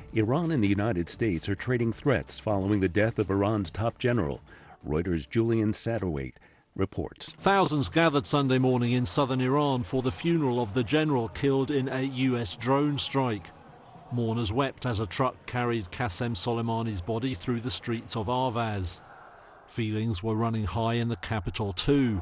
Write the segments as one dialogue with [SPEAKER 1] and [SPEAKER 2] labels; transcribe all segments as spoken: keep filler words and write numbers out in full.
[SPEAKER 1] Iran and the United States are trading threats following the death of Iran's top general. Reuters' Julian Satterthwaite reports.
[SPEAKER 2] Thousands gathered Sunday morning in southern Iran for the funeral of the general killed in a U S drone strike. Mourners wept as a truck carried Qasem Soleimani's body through the streets of Ahvaz. Feelings were running high in the capital too.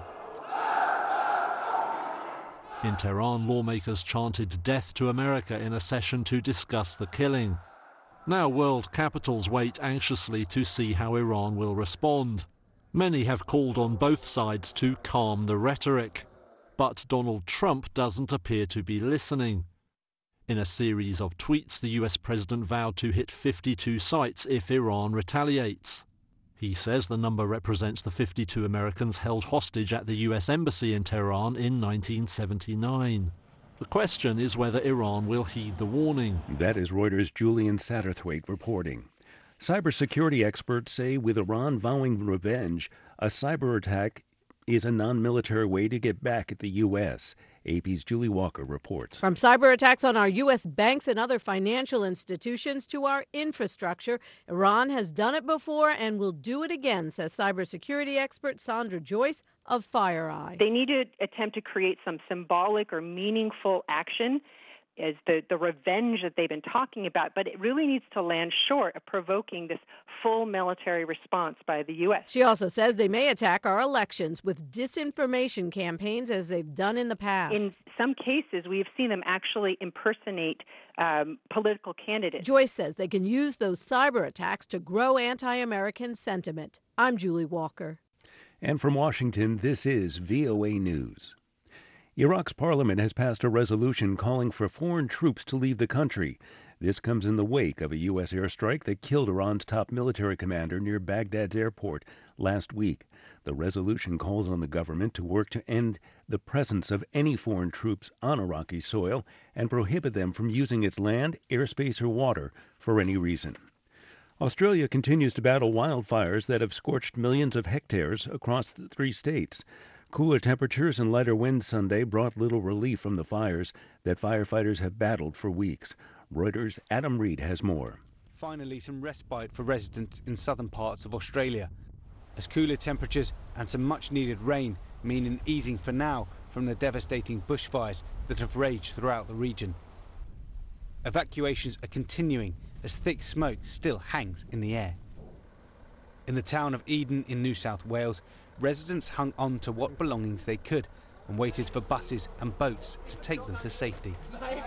[SPEAKER 2] In Tehran, lawmakers chanted death to America in a session to discuss the killing. Now world capitals wait anxiously to see how Iran will respond. Many have called on both sides to calm the rhetoric. But Donald Trump doesn't appear to be listening. In a series of tweets, the U S president vowed to hit fifty-two sites if Iran retaliates. He says the number represents the fifty-two Americans held hostage at the U S embassy in Tehran in nineteen seventy-nine. The question is whether Iran will heed the warning.
[SPEAKER 1] That is Reuters' Julian Satterthwaite reporting. Cybersecurity experts say with Iran vowing revenge, a cyber attack is a non-military way to get back at the U S. A P's Julie Walker reports.
[SPEAKER 3] From cyber attacks on our U S banks and other financial institutions to our infrastructure, Iran has done it before and will do it again, says cybersecurity expert Sandra Joyce of FireEye.
[SPEAKER 4] They need to attempt to create some symbolic or meaningful action as the, the revenge that they've been talking about, but it really needs to land short of provoking this full military response by the U S.
[SPEAKER 3] She also says they may attack our elections with disinformation campaigns as they've done in the past.
[SPEAKER 4] In some cases, we've seen them actually impersonate um, political candidates.
[SPEAKER 3] Joyce says they can use those cyber attacks to grow anti-American sentiment. I'm Julie Walker.
[SPEAKER 1] And from Washington, this is V O A News. Iraq's parliament has passed a resolution calling for foreign troops to leave the country. This comes in the wake of a U S airstrike that killed Iran's top military commander near Baghdad's airport last week. The resolution calls on the government to work to end the presence of any foreign troops on Iraqi soil and prohibit them from using its land, airspace, or water for any reason. Australia continues to battle wildfires that have scorched millions of hectares across the three states. Cooler temperatures and lighter winds Sunday brought little relief from the fires that firefighters have battled for weeks. Reuters' Adam Reed has more.
[SPEAKER 5] Finally, some respite for residents in southern parts of Australia, as cooler temperatures and some much-needed rain mean an easing for now from the devastating bushfires that have raged throughout the region. Evacuations are continuing as thick smoke still hangs in the air. In the town of Eden in New South Wales, residents hung on to what belongings they could and waited for buses and boats to take them to safety.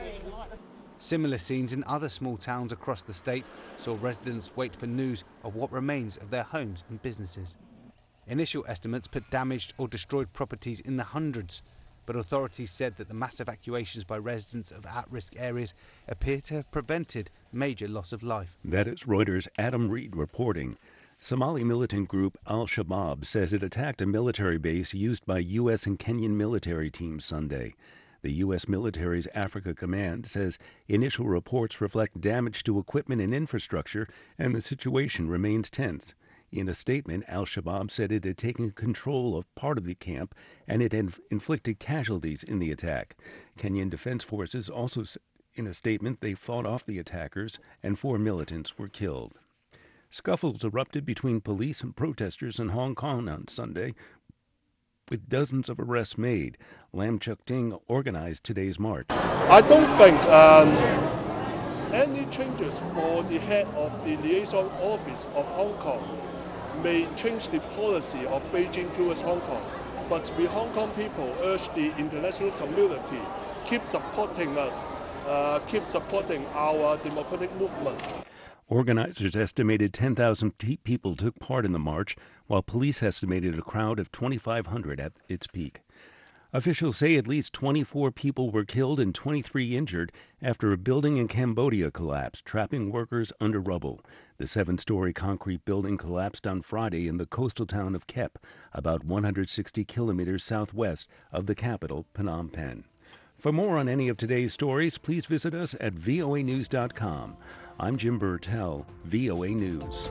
[SPEAKER 5] Similar scenes in other small towns across the state saw residents wait for news of what remains of their homes and businesses. Initial estimates put damaged or destroyed properties in the hundreds, but authorities said that the mass evacuations by residents of at-risk areas appear to have prevented major loss of life.
[SPEAKER 1] That is Reuters' Adam Reed reporting. Somali militant group Al-Shabaab says it attacked a military base used by U S and Kenyan military teams Sunday. The U S military's Africa Command says initial reports reflect damage to equipment and infrastructure, and the situation remains tense. In a statement, Al-Shabaab said it had taken control of part of the camp and it had inflicted casualties in the attack. Kenyan Defense Forces also said in a statement they fought off the attackers and four militants were killed. Scuffles erupted between police and protesters in Hong Kong on Sunday, with dozens of arrests made. Lam Chuk Ting organized today's march.
[SPEAKER 6] I don't think um, any changes for the head of the liaison office of Hong Kong may change the policy of Beijing towards Hong Kong. But we Hong Kong people urge the international community keep supporting us, uh, keep supporting our democratic movement.
[SPEAKER 1] Organizers estimated ten thousand people took part in the march, while police estimated a crowd of twenty-five hundred at its peak. Officials say at least twenty-four people were killed and twenty-three injured after a building in Cambodia collapsed, trapping workers under rubble. The seven-story concrete building collapsed on Friday in the coastal town of Kep, about one hundred sixty kilometers southwest of the capital, Phnom Penh. For more on any of today's stories, please visit us at V O A news dot com. I'm Jim Burtell, V O A News.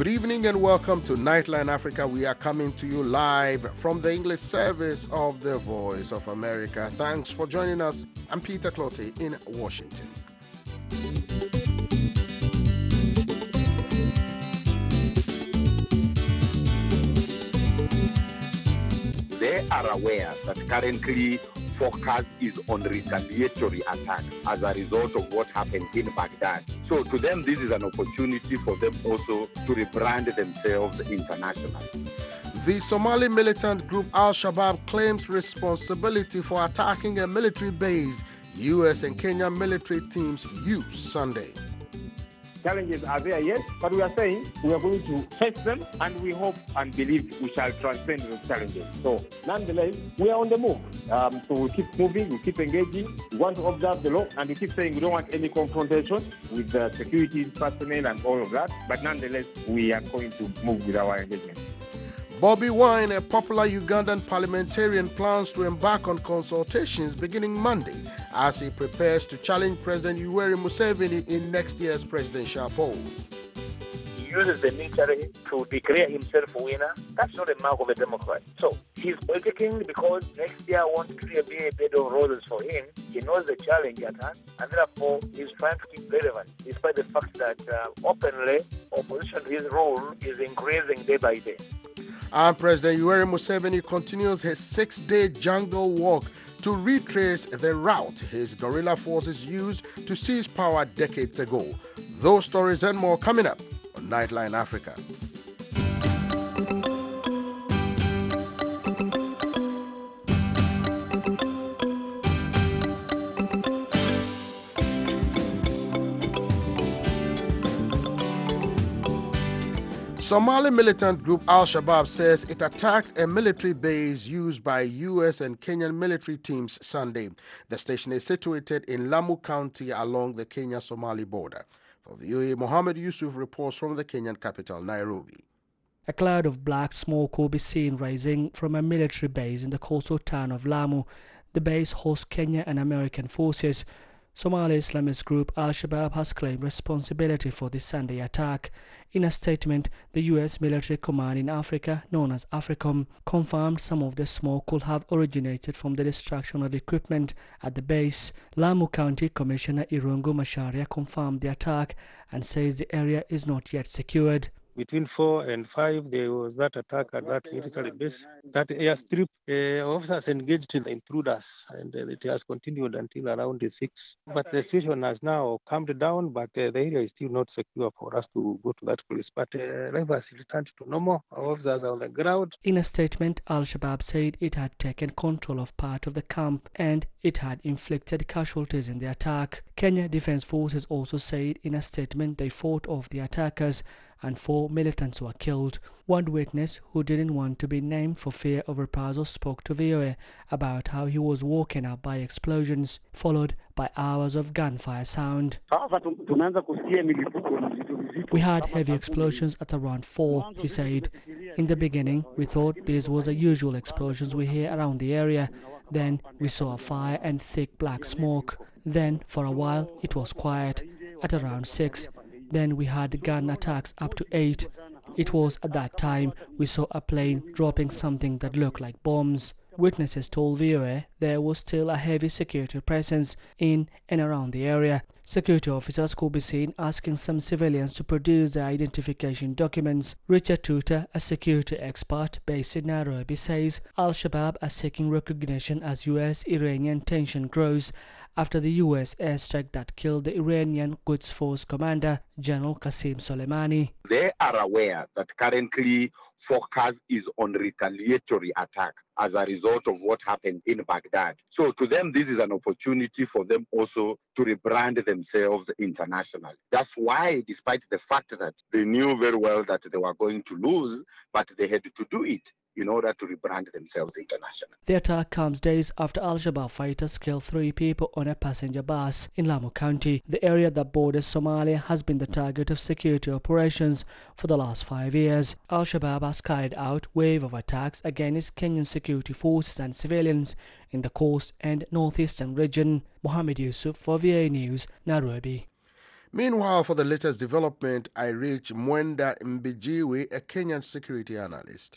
[SPEAKER 7] Good evening and welcome to Nightline Africa. We are coming to you live from the English service of the Voice of America. Thanks for joining us. I'm Peter Clottey in Washington.
[SPEAKER 8] They are aware that currently focus is on retaliatory attack as a result of what happened in Baghdad. So to them, this is an opportunity for them also to rebrand themselves internationally.
[SPEAKER 7] The Somali militant group Al-Shabaab claims responsibility for attacking a military base U S and Kenyan military teams used Sunday.
[SPEAKER 9] Challenges are there, yes, but we are saying we are going to face them, and we hope and believe we shall transcend those challenges. So, nonetheless, we are on the move. Um, so we keep moving, we keep engaging, we want to observe the law, and we keep saying we don't want any confrontation with the security personnel and all of that, but nonetheless, we are going to move with our engagement.
[SPEAKER 7] Bobby Wine, a popular Ugandan parliamentarian, plans to embark on consultations beginning Monday as he prepares to challenge President Yoweri Museveni in next year's presidential poll.
[SPEAKER 10] He uses the military to declare himself a winner. That's not a mark of a Democrat. So he's politicking because next year won't be a bed of roses for him. He knows the challenge at hand, and therefore he's trying to keep relevant, despite the fact that uh, openly opposition to his rule is increasing day by day.
[SPEAKER 7] And President Yoweri Museveni continues his six-day jungle walk to retrace the route his guerrilla forces used to seize power decades ago. Those stories and more coming up on Nightline Africa. Somali militant group Al-Shabaab says it attacked a military base used by U S and Kenyan military teams Sunday. The station is situated in Lamu County along the Kenya-Somali border. For V O A, Mohammed Yusuf reports from the Kenyan capital, Nairobi.
[SPEAKER 11] A cloud of black smoke could be seen rising from a military base in the coastal town of Lamu. The base hosts Kenya and American forces. Somali Islamist group Al-Shabaab has claimed responsibility for the Sunday attack. In a statement, the U S military command in Africa, known as AFRICOM, confirmed some of the smoke could have originated from the destruction of equipment at the base. Lamu County Commissioner Irungu Macharia confirmed the attack and says the area is not yet secured.
[SPEAKER 12] Between four and five, there was that attack at that military base. That airstrip, uh, officers engaged in the intruders, and uh, it has continued until around the six. But the situation has now calmed down, but uh, the area is still not secure for us to go to that place. But uh, life has returned to normal. Our officers are on the ground.
[SPEAKER 11] In a statement, Al-Shabaab said it had taken control of part of the camp and it had inflicted casualties in the attack. Kenya Defense Forces also said in a statement they fought off the attackers and four militants were killed. One witness who didn't want to be named for fear of reprisal spoke to V O A about how he was woken up by explosions, followed by hours of gunfire sound. We had heavy explosions at around four, he said. In the beginning, we thought these was the usual explosions we hear around the area. Then we saw a fire and thick black smoke. Then, for a while, it was quiet. At around six, then we had gun attacks up to eight. It was at that time we saw a plane dropping something that looked like bombs. Witnesses told V O A there was still a heavy security presence in and around the area. Security officers could be seen asking some civilians to produce their identification documents. Richard Tuta, a security expert based in Nairobi, says Al-Shabaab are seeking recognition as U S-Iranian tension grows after the U S airstrike that killed the Iranian Quds Force commander, General Qasem Soleimani.
[SPEAKER 8] They are aware that currently focus is on retaliatory attack as a result of what happened in Baghdad. So to them, this is an opportunity for them also to rebrand themselves internationally. That's why, despite the fact that they knew very well that they were going to lose, but they had to do it in order to rebrand themselves internationally.
[SPEAKER 11] The attack comes days after Al-Shabaab fighters killed three people on a passenger bus in Lamu County. The area that borders Somalia has been the target of security operations for the last five years. Al-Shabaab has carried out a wave of attacks against Kenyan security forces and civilians in the coast and northeastern region. Mohammed Yusuf for V A News, Nairobi.
[SPEAKER 7] Meanwhile, for the latest development, I reach Mwenda Mbijiwe, a Kenyan security analyst.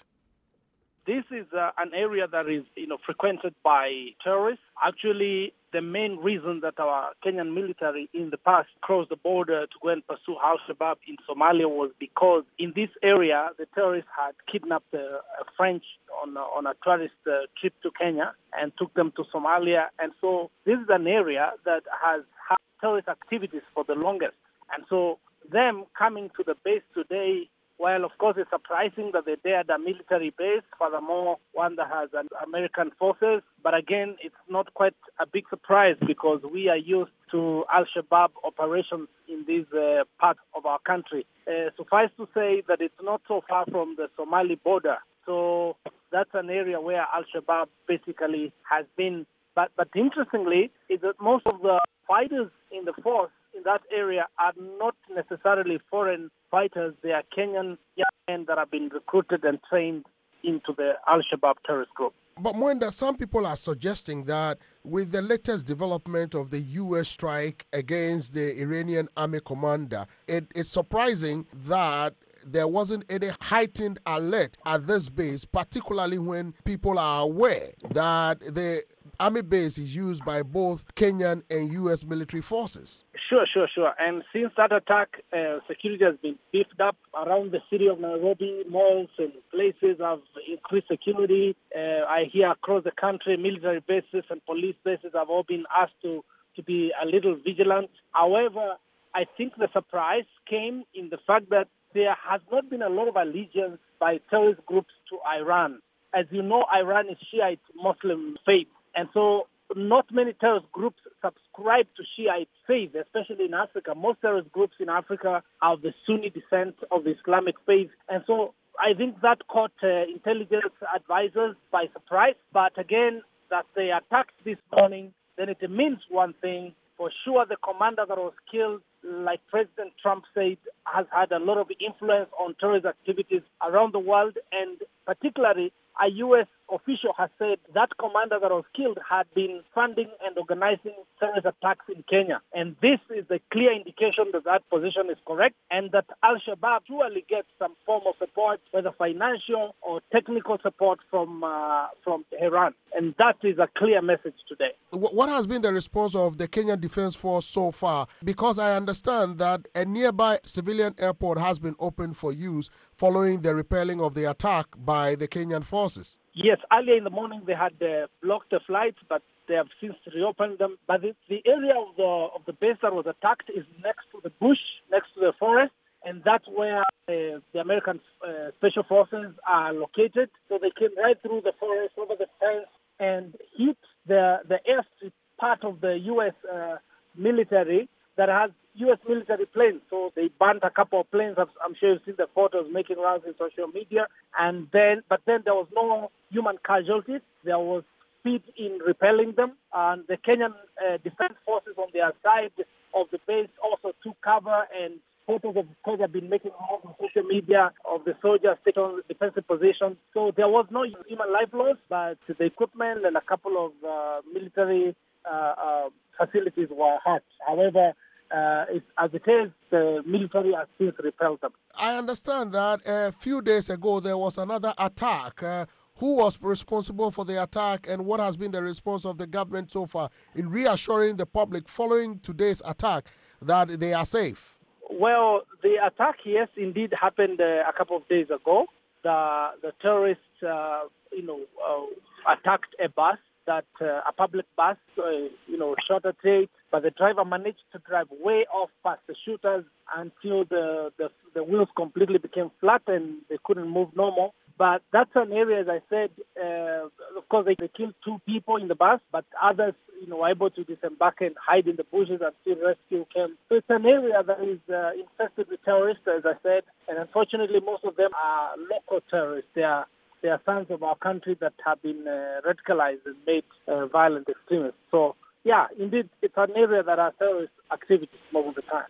[SPEAKER 13] This is uh, an area that is, you know, frequented by terrorists. Actually, the main reason that our Kenyan military in the past crossed the border to go and pursue Al-Shabaab in Somalia was because in this area, the terrorists had kidnapped a, a French on a, on a tourist uh, trip to Kenya and took them to Somalia. And so this is an area that has had terrorist activities for the longest. And so them coming to the base today, while of course it's surprising that they dared a military base, furthermore one that has an American forces, but again it's not quite a big surprise because we are used to Al-Shabaab operations in this uh, part of our country. Uh, suffice to say that it's not so far from the Somali border, so that's an area where Al-Shabaab basically has been. But, but interestingly is that most of the fighters in the force in that area are not necessarily foreign fighters. They are Kenyan young men that have been recruited and trained into the Al-Shabaab terrorist group.
[SPEAKER 7] But Mwenda, some people are suggesting that with the latest development of the U S strike against the Iranian army commander, it, it's surprising that there wasn't any heightened alert at this base, particularly when people are aware that the army base is used by both Kenyan and U S military forces.
[SPEAKER 13] Sure, sure, sure. And since that attack, uh, security has been beefed up around the city of Nairobi. Malls and places have increased security. Uh, I hear across the country, military bases and police bases have all been asked to, to be a little vigilant. However, I think the surprise came in the fact that there has not been a lot of allegiance by terrorist groups to Iran. As you know, Iran is Shiite Muslim faith. And so not many terrorist groups subscribe to Shiite faith, especially in Africa. Most terrorist groups in Africa are of the Sunni descent of the Islamic faith. And so I think that caught uh, intelligence advisors by surprise. But again, that they attacked this morning, then it means one thing. For sure, the commander that was killed, like President Trump said, has had a lot of influence on terrorist activities around the world, and particularly a U S official has said that commander that was killed had been funding and organizing terrorist attacks in Kenya. And this is a clear indication that that position is correct and that Al-Shabaab surely gets some form of support, whether financial or technical support from uh, from Tehran. And that is a clear message today.
[SPEAKER 7] What has been the response of the Kenyan Defense Force so far? Because I understand that a nearby civilian airport has been opened for use following the repelling of the attack by the Kenyan forces.
[SPEAKER 13] Yes, earlier in the morning they had uh, blocked the flights, but they have since reopened them. But the, the area of the of the base that was attacked is next to the bush, next to the forest, and that's where uh, the American uh, Special Forces are located. So they came right through the forest, over the fence, and hit the, the airstrip part of the U S uh, military that has U S military planes. So they burnt a couple of planes. I'm sure you've seen the photos making rounds in social media. And then, but then there was no human casualties. There was speed in repelling them. And the Kenyan uh, Defense Forces on their side of the base also took cover, and photos of course have been making rounds on social media of the soldiers taking on defensive positions. So there was no human life loss, but the equipment and a couple of uh, military uh, uh, facilities were hurt. However, Uh, it's, as it is, the military has since repelled them.
[SPEAKER 7] I understand that a few days ago there was another attack. Uh, who was responsible for the attack, and what has been the response of the government so far in reassuring the public following today's attack that they are safe?
[SPEAKER 13] Well, the attack, yes, indeed happened uh, a couple of days ago. The, the terrorists, uh, you know, uh, attacked a bus. That uh, a public bus, uh, you know, shot at it, but the driver managed to drive way off past the shooters until the, the the wheels completely became flat and they couldn't move normal. But that's an area, as I said, uh, of course, they, they killed two people in the bus, but others, you know, were able to disembark and hide in the bushes until rescue came. So it's an area that is uh, infested with terrorists, as I said, and unfortunately, most of them are local terrorists. They are They are sons of our country that have been uh, radicalized and made uh, violent extremists. So, yeah, indeed, it's an area that has terrorist activities most of the time.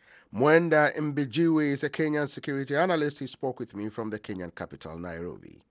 [SPEAKER 7] Mwenda Mbijiwe is a Kenyan security analyst. He spoke with me from the Kenyan capital, Nairobi.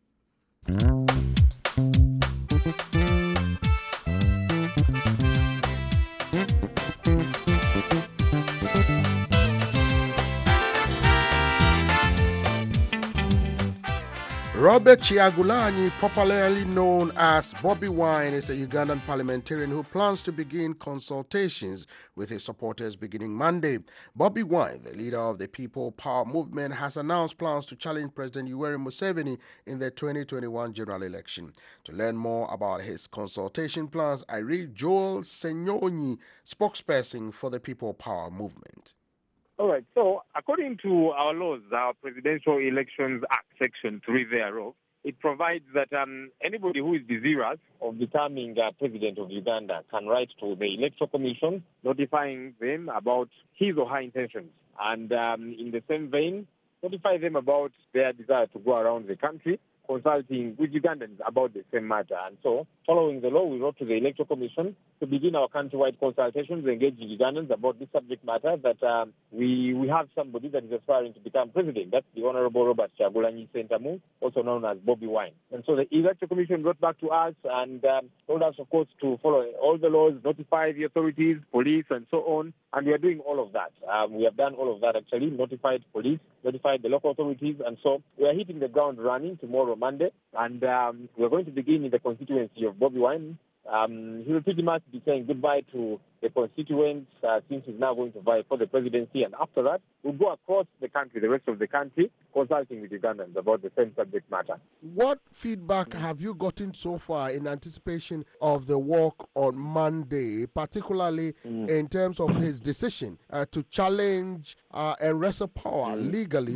[SPEAKER 7] Robert Kyagulanyi, popularly known as Bobby Wine, is a Ugandan parliamentarian who plans to begin consultations with his supporters beginning Monday. Bobby Wine, the leader of the People Power Movement, has announced plans to challenge President Yoweri Museveni in the twenty twenty-one general election. To learn more about his consultation plans, I read Joel Senyonyi, spokesperson for the People Power Movement.
[SPEAKER 9] All right. So, according to our laws, our Presidential Elections Act, Section three thereof, it provides that um, anybody who is desirous of becoming uh, president of Uganda can write to the Electoral Commission, notifying them about his or her intentions. And um, in the same vein, notify them about their desire to go around the country, consulting with Ugandans about the same matter. And so, following the law, we wrote to the Electoral Commission to begin our countrywide consultations, engaging Ugandans about this subject matter, that um, we we have somebody that is aspiring to become president. That's the Honorable Robert Kyagulanyi Ssentamu, also known as Bobby Wine. And so the Electoral Commission wrote back to us and um, told us, of course, to follow all the laws, notify the authorities, police, and so on. And we are doing all of that. Um, we have done all of that, actually, notified police, notified the local authorities, and so we are hitting the ground running tomorrow, Monday, and um, we're going to begin in the constituency of Bobby Wine. Um, he will pretty much be saying goodbye to the constituents uh, since he's now going to vie for the presidency, and after that, we'll go across the country, the rest of the country, consulting with Ugandans about the same subject matter.
[SPEAKER 7] What feedback have you gotten so far in anticipation of the walk on Monday, particularly mm. in terms of his decision uh, to challenge uh, and wrestle power mm. legally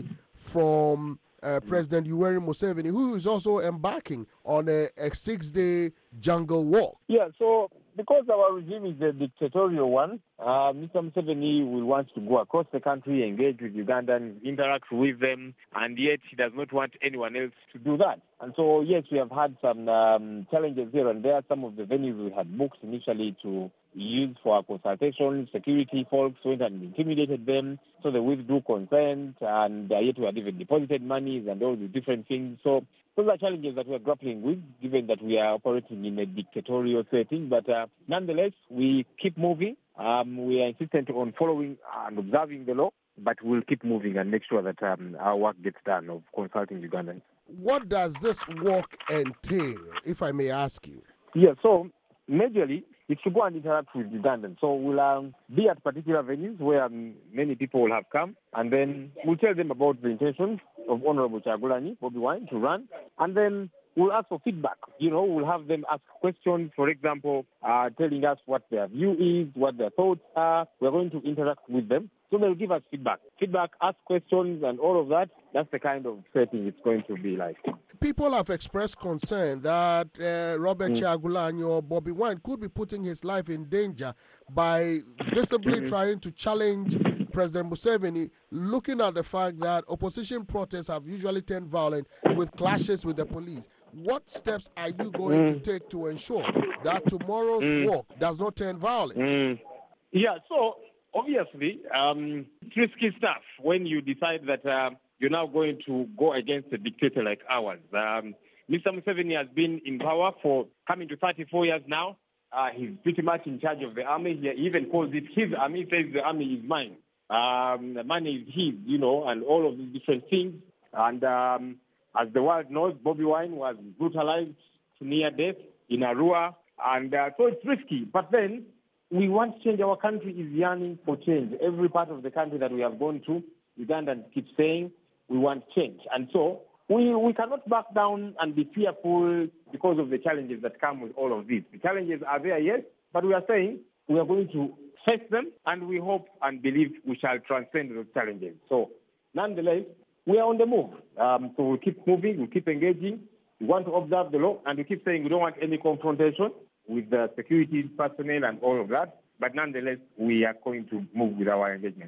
[SPEAKER 7] from Uh, President Yoweri Museveni, who is also embarking on a, a six-day jungle walk?
[SPEAKER 9] Yeah, so because our regime is a dictatorial one, uh, Mister Museveni will want to go across the country, engage with Ugandans, interact with them, and yet he does not want anyone else to do that. And so, yes, we have had some um, challenges here and there. Some of the venues we had booked initially to use for our consultation, security folks went and intimidated them, so they withdrew consent, and uh, yet we had even deposited monies and all the different things. So those are challenges that we're grappling with, given that we are operating in a dictatorial setting. But uh, nonetheless, we keep moving. Um, we are insistent on following and observing the law, but we'll keep moving and make sure that um, our work gets done of consulting Ugandans.
[SPEAKER 7] What does this walk entail, if I may ask you?
[SPEAKER 9] Yeah, so majorly, it's to go and interact with Ugandans. So we'll um, be at particular venues where um, many people will have come, and then we'll tell them about the intentions of Honorable Kyagulanyi, Bobby Wine, to run, and then we'll ask for feedback. You know, we'll have them ask questions, for example, uh, telling us what their view is, what their thoughts are. We're going to interact with them. So they'll give us feedback. Feedback, ask questions, and all of that. That's the kind of setting it's going to be like.
[SPEAKER 7] People have expressed concern that uh, Robert mm. Kyagulanyi or Bobby Wine could be putting his life in danger by visibly mm-hmm. trying to challenge President Museveni, looking at the fact that opposition protests have usually turned violent with clashes with the police. What steps are you going mm. to take to ensure that tomorrow's mm. walk does not turn violent?
[SPEAKER 9] Mm. Yeah, so obviously, um, it's risky stuff when you decide that uh, you're now going to go against a dictator like ours. Um, Mister Museveni has been in power for coming to thirty-four years now. Uh, he's pretty much in charge of the army. He even calls it his army. He says the army is mine. Um, the money is his, you know, and all of these different things. And um, as the world knows, Bobby Wine was brutalized to near death in Arua. And uh, so it's risky. But then we want change. Our country is yearning for change. Every part of the country that we have gone to, Ugandans keep saying we want change. And so we, we cannot back down and be fearful because of the challenges that come with all of this. The challenges are there, yes, but we are saying we are going to face them, and we hope and believe we shall transcend those challenges. So nonetheless, we are on the move. Um, so we'll keep moving, we'll keep engaging. We want to observe the law, and we keep saying we don't want any confrontation with the security personnel and all of that. But nonetheless, we are going to move with our engagement.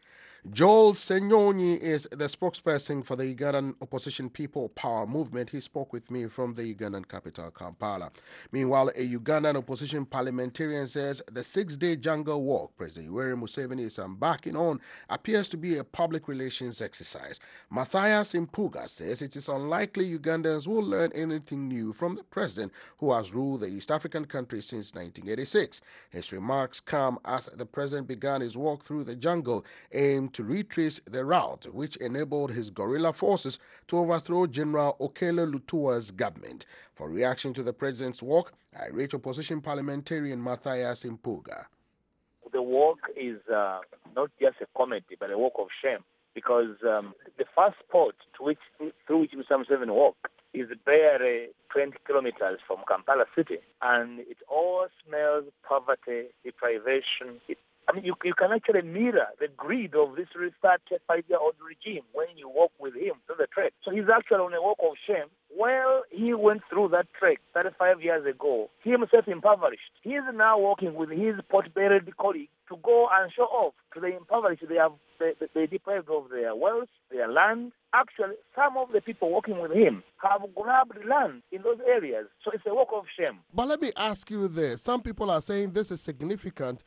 [SPEAKER 7] Joel Senyonyi is the spokesperson for the Ugandan Opposition People Power Movement. He spoke with me from the Ugandan capital, Kampala. Meanwhile, a Ugandan opposition parliamentarian says the six-day jungle walk President Yoweri Museveni is embarking on appears to be a public relations exercise. Matthias Impuga says it is unlikely Ugandans will learn anything new from the president who has ruled the East African country since nineteen eighty-six. His remarks come as the president began his walk through the jungle aimed attempt to retrace the route which enabled his guerrilla forces to overthrow General Okello Lutua's government. For reaction to the president's walk, I reach opposition parliamentarian Matthias Impuga.
[SPEAKER 10] The walk is uh, not just a comedy, but a walk of shame, because um, the first port to which, through which Mister Museveni walked is barely twenty kilometers from Kampala city, and it all smells poverty, deprivation. It, I mean, you, you can actually mirror the greed of this thirty-five-year-old regime when you walk with him through the trek. So he's actually on a walk of shame. Well, he went through that trek thirty-five years ago. He himself impoverished. He is now walking with his pot-bellied colleague to go and show off to the impoverished. They have they, they deprived of their wealth, their land. Actually, some of the people working with him have grabbed land in those areas. So it's a walk of shame.
[SPEAKER 7] But let me ask you this. Some people are saying this is significant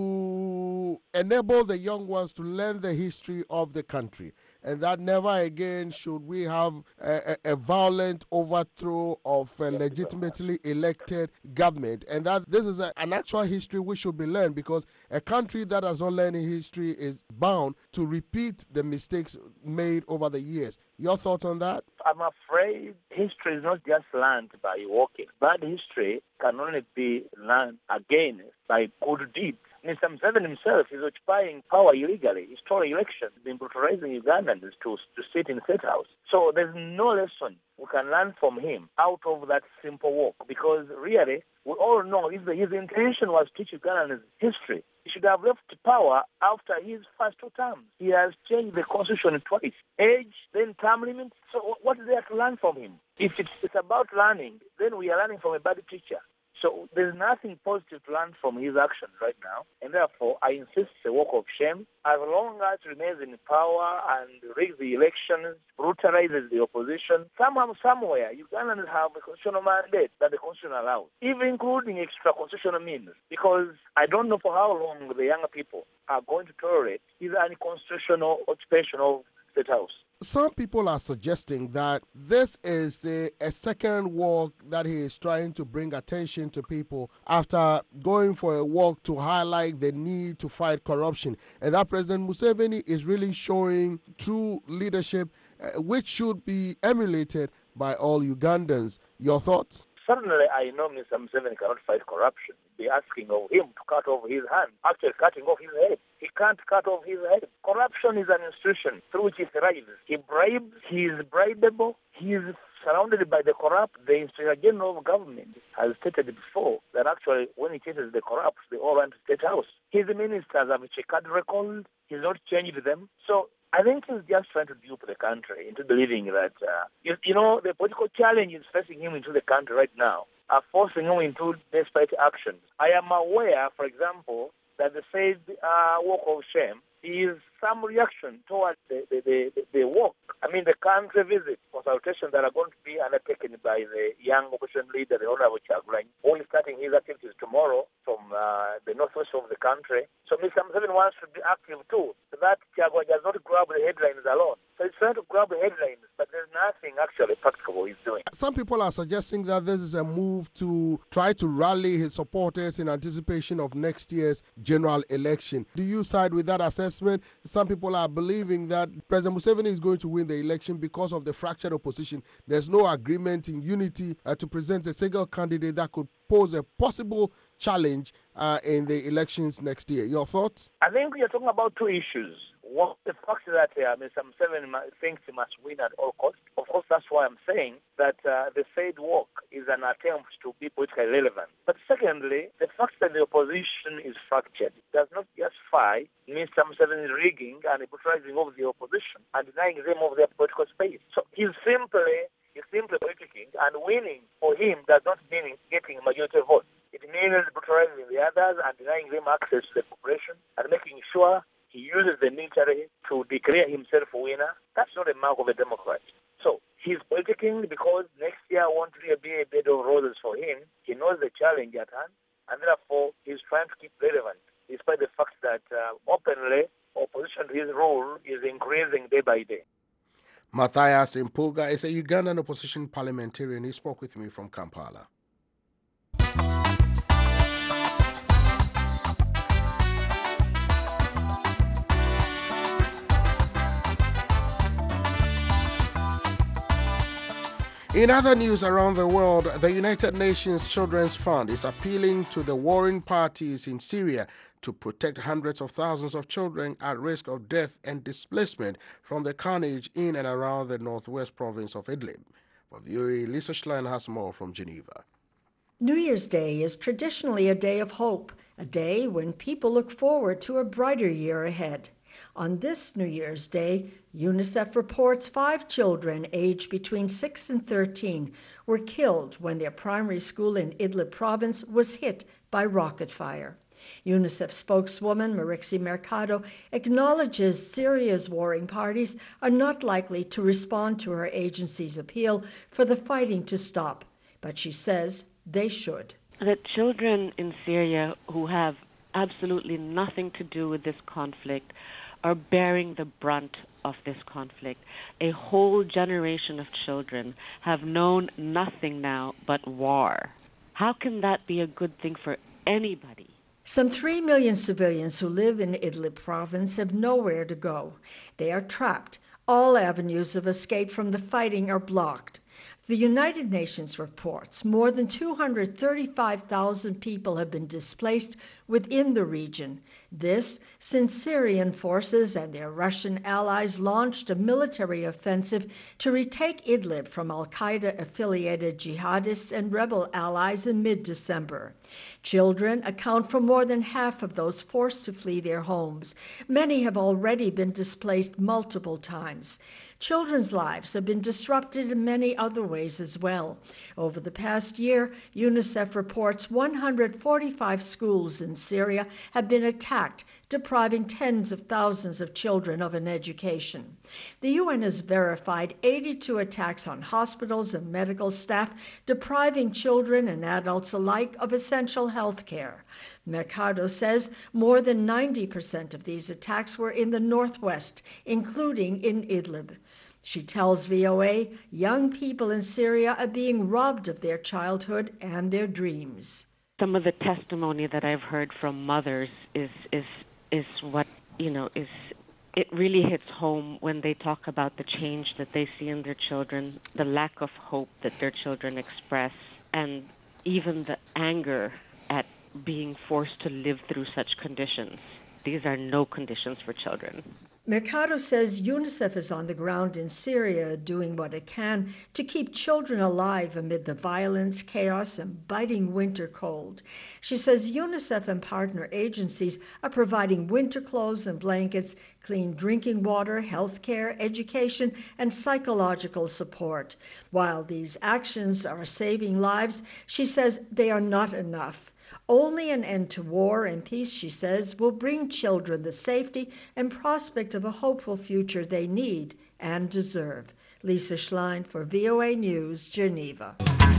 [SPEAKER 7] to enable the young ones to learn the history of the country, and that never again should we have a, a, a violent overthrow of a legitimately elected government, and that this is a, an actual history which should be learned, because a country that has not learned history is bound to repeat the mistakes made over the years. Your thoughts on that?
[SPEAKER 10] I'm afraid history is not just learned by walking. Bad history can only be learned again by good deeds. Mister Museveni himself is occupying power illegally. He stole elections, been brutalizing Ugandans to, to sit in State House. So there's no lesson we can learn from him out of that simple walk, because really, we all know his, his intention was to teach Ugandans history. He should have left power after his first two terms. He has changed the constitution twice. Age, then term limit. So what is there to learn from him? If it's, it's about learning, then we are learning from a bad teacher. So there's nothing positive to learn from his actions right now, and therefore I insist it's a walk of shame. As long as he remains in power and rigs the elections, brutalizes the opposition, somehow, somewhere, Ugandans have a constitutional mandate that the constitution allows, even including extra constitutional means, because I don't know for how long the younger people are going to tolerate his unconstitutional occupation of State House.
[SPEAKER 7] Some people are suggesting that this is a, a second walk that he is trying to bring attention to people after going for a walk to highlight the need to fight corruption, and that President Museveni is really showing true leadership, uh, which should be emulated by all Ugandans. Your thoughts?
[SPEAKER 10] Certainly, I know Mister Museveni cannot fight corruption. Be asking of him to cut off his hand, actually cutting off his head. He can't cut off his head. Corruption is an institution through which he thrives. He bribes, he is bribable, he is surrounded by the corrupt. The Inspector General of Government has stated before that actually when he chases the corrupt, they all run to State House. His ministers have a checkered record. He's not changed them. So I think he's just trying to dupe the country into believing that, uh, you, you know, the political challenges facing him into the country right now are forcing him into desperate actions. I am aware, for example, that the said uh, walk of shame is some reaction towards the, the, the, the walk. I mean, the country visit consultations that are going to be undertaken by the young opposition leader, the Honorable Kyagulanyi, who is starting his activities tomorrow from uh, the northwest of the country. So Mister Museveni wants to be active too, so that Kyagulanyi does not grab the headlines alone. So he's trying to grab the headlines, but there's nothing actually practical he's doing.
[SPEAKER 7] Some people are suggesting that this is a move to try to rally his supporters in anticipation of next year's general election. Do you side with that assessment? Some people are believing that President Museveni is going to win the election because of the fractured opposition. There's no agreement in unity uh, to present a single candidate that could pose a possible challenge uh, in the elections next year. Your thoughts?
[SPEAKER 10] I think you're talking about two issues. One, the fact that uh, Mister Museveni thinks he must win at all costs. Of course, that's why I'm saying that uh, the said walk is an attempt to be politically relevant. But secondly, the fact that the opposition is fractured does not justify Mister Museveni's rigging and brutalizing of the opposition and denying them of their political space. So he's simply, he's simply politicking, and winning for him does not mean getting majority votes. It means brutalizing the others and denying them access to the population and making sure he uses the military to declare himself a winner. That's not a mark of a Democrat. So he's politicking because next year won't really be a bed of roses for him. He knows the challenge at hand, and therefore he's trying to keep relevant, despite the fact that uh, openly opposition to his rule is increasing day by day.
[SPEAKER 7] Matthias Impuga is a Ugandan opposition parliamentarian. He spoke with me from Kampala. In other news around the world, the United Nations Children's Fund is appealing to the warring parties in Syria to protect hundreds of thousands of children at risk of death and displacement from the carnage in and around the northwest province of Idlib. For the U A E, Lisa Schlein has more from Geneva.
[SPEAKER 14] New Year's Day is traditionally a day of hope, a day when people look forward to a brighter year ahead. On this New Year's Day, UNICEF reports five children aged between six and thirteen were killed when their primary school in Idlib province was hit by rocket fire. UNICEF spokeswoman Marixie Mercado acknowledges Syria's warring parties are not likely to respond to her agency's appeal for the fighting to stop, but she says they should.
[SPEAKER 15] The children in Syria who have absolutely nothing to do with this conflict are bearing the brunt of this conflict. A whole generation of children have known nothing now but war. How can that be a good thing for anybody?
[SPEAKER 14] Some three million civilians who live in Idlib province have nowhere to go. They are trapped. All avenues of escape from the fighting are blocked. The United Nations reports more than two hundred thirty-five thousand people have been displaced within the region. This since Syrian forces and their Russian allies launched a military offensive to retake Idlib from al-Qaeda-affiliated jihadists and rebel allies in mid-December. Children account for more than half of those forced to flee their homes. Many have already been displaced multiple times. Children's lives have been disrupted in many other ways as well. Over the past year, UNICEF reports one hundred forty-five schools in Syria have been attacked, depriving tens of thousands of children of an education. The U N has verified eighty-two attacks on hospitals and medical staff, depriving children and adults alike of essential health care. Mercado says more than ninety percent of these attacks were in the northwest, including in Idlib. She tells V O A young people in Syria are being robbed of their childhood and their dreams.
[SPEAKER 15] Some of the testimony that I've heard from mothers is is is what, you know, is it really hits home when they talk about the change that they see in their children, the lack of hope that their children express, and even the anger at being forced to live through such conditions. These are no conditions for children.
[SPEAKER 14] Mercado says UNICEF is on the ground in Syria doing what it can to keep children alive amid the violence, chaos, and biting winter cold. She says UNICEF and partner agencies are providing winter clothes and blankets, clean drinking water, health care, education, and psychological support. While these actions are saving lives, she says they are not enough. Only an end to war and peace, she says, will bring children the safety and prospect of a hopeful future they need and deserve. Lisa Schlein for V O A News, Geneva.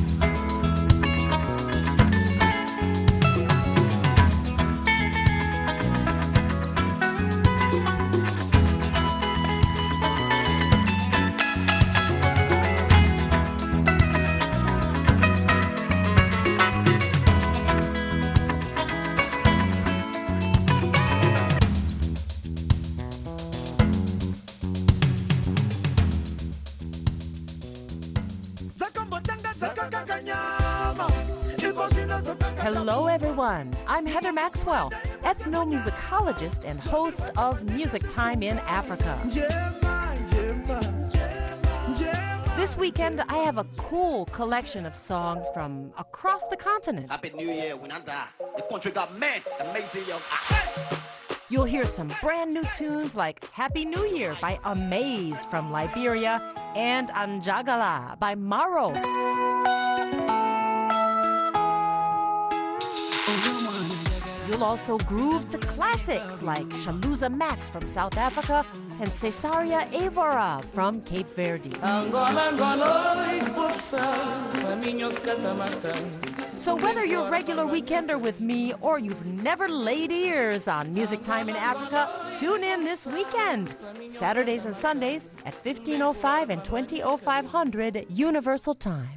[SPEAKER 16] Hello, everyone. I'm Heather Maxwell, ethnomusicologist and host of Music Time in Africa. This weekend, I have a cool collection of songs from across the continent.
[SPEAKER 17] Happy New Year, Winanda. The country got mad, amazing young.
[SPEAKER 16] You'll hear some brand new tunes like Happy New Year by Amaze from Liberia and Anjagala by Maro. You'll also groove to classics like Shaluza Max from South Africa and Cesaria Evora from Cape Verde. So whether you're a regular weekender with me or you've never laid ears on Music Time in Africa, tune in this weekend. Saturdays and Sundays at fifteen oh five and twenty oh five hundred Universal Time.